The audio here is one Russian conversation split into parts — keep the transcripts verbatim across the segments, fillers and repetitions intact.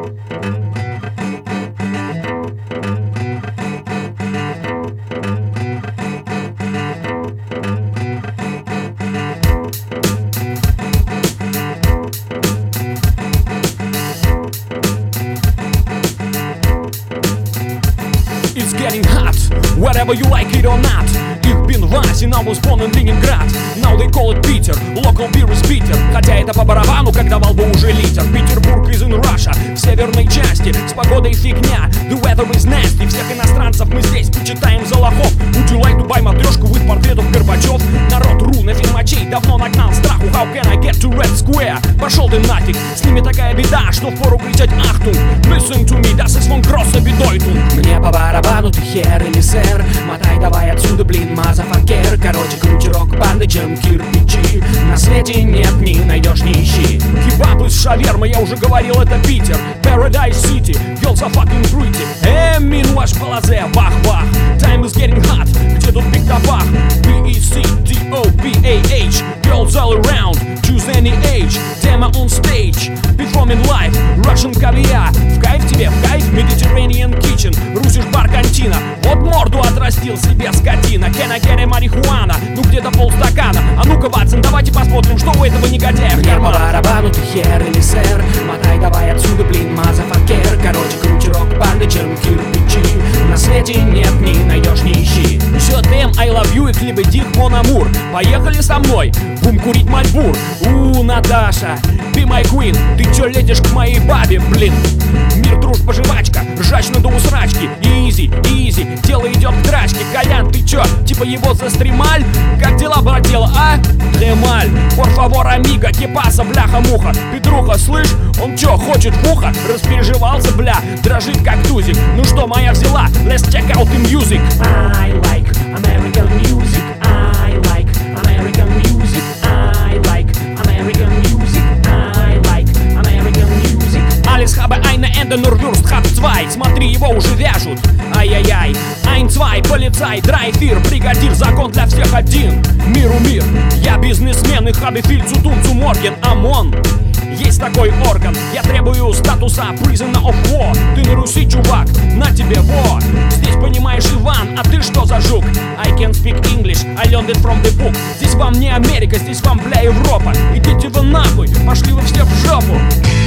It's getting hot, whether you like it or not. Их been rising, I was born in Leningrad. Now they call it Peter, local beer is bitter. Хотя это по барабану, как давал бы уже литр. Петербург is in Russia, в северной части. С погодой фигня, the weather is nasty. Всех иностранцев мы здесь почитаем за лохов. Would you like to buy матрешку with портретов Горбачев? Народ ру на фильмачей давно нагнал страху. How can I get to Red Square? Пошел ты нафиг, с ними такая беда, что впору кричать ахтунг. Listen to me, das ist von großer Bedeutung. Мне по барабану, ты хер или сэр. Мотай давай отсюда, блин, мазафакер. Короче, круче рок-банды, чем кирпичи. На свете нет, не найдешь, не ищи. Хип-хап из шавермы, я уже говорил, это Питер. Paradise City, girls are fucking pretty. Эмин, ваш полозе, бах-бах. Time is getting hot, где тут биг табах? B E C D O P A H, girls all around, choose any age. Demo on stage, performing live, Russian caviar. В кайф тебе, в кайф, Mediterranean kitchen. Русишь бар кантина, вот морду отрастил себе скотина. Can I get a марихуана? Ну где-то полстакана. А ну-ка, Ватсон, давайте посмотрим, что у этого негодяя в карманах. Мне по барабану, ты хер или сэр. Мотай давай отсюда, блин, мазафакер. Короче, круче рок-банды, чем кирпичи. На свете нет, не найдешь, не ищи. Все тем, I love you и клипы Дих Мон Амур. Поехали со мной, бум курить Мальбур. У, Наташа, ты мой queen. Ты чё летишь к моей бабе, блин? Мир, дружба, жвачка, жачно до усрачки. Изи, изи, дело идет к драчке. Колян, ты чё, типа его застремаль? Как дела, брателло, а? Тремаль, por favor, amigo, que pasa, бляха-муха. Петруха, слышь, он чё, хочет в ухо? Распереживался, бля, дрожит как тузик. Ну что, моя взяла, let's check out the music. I like American music, I like American music, I like American music, I like American music. Alles habe eine Ende, nur Wurst hat zwei. Смотри, его уже вяжут, ай-яй-яй. Ein, zwei, полицай, drei, vier, бригадир, закон для всех один. Миру мир, я бизнесмен и хабы фильцу тунцу морген, ОМОН. Есть такой орган, я требую статуса prisoner of war. Ты на Руси, чувак, на тебе, во. Здесь понимаешь, Иван, а ты что за жук? I can speak English, I learned it from the book. Здесь вам не Америка, здесь вам, бля, Европа. Идите вы нахуй, пошли вы все в жопу.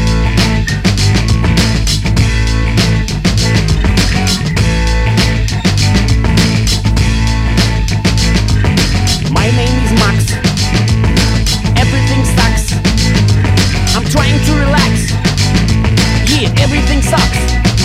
My name is Max. Everything sucks. I'm trying to relax. Yeah, everything sucks.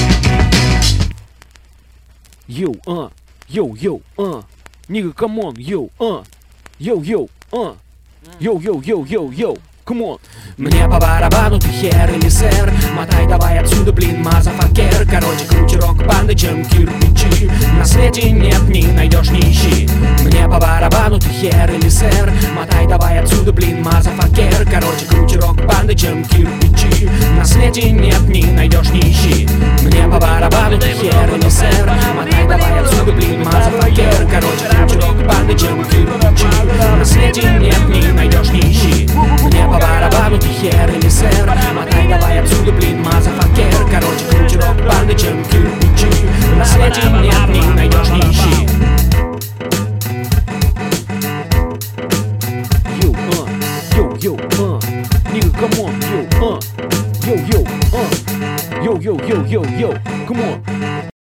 Yo, uh, yo, yo, uh, nigga, come on, yo, uh, yo, yo, uh, yo, yo, yo, yo, yo, come on. Мне по барабану, ты хер или сэр. Мотай давай отсюда, блин, мазафакер. Короче, круче рок-банды, чем кирпичи. На свете нет, не найдешь, не ищи. Мне по барабану, ты хер или сэр. Мотай давай отсюда, блин, мазафакер. Короче, круче рок-банды, чем кирпичи. На свете нет, не найдешь, не ищи. Мне по барабану, ты хер или сэр. Мотай давай отсюда, блин, мазафакер. Короче, круче рок-банды, чем кирпичи. На свете нет, не найдешь, не ищи. Мне по барабану, ты хер или сэр. Мотай давай отсюда, блин, мазафакер. Короче, круче рок-банды, чем кирпичи. На свете нет, не найдешь, не ищи. Yo, uh, yo, yo, uh, nigga, come on, yo, uh, yo, yo, uh, yo, yo, yo, yo, yo, come on.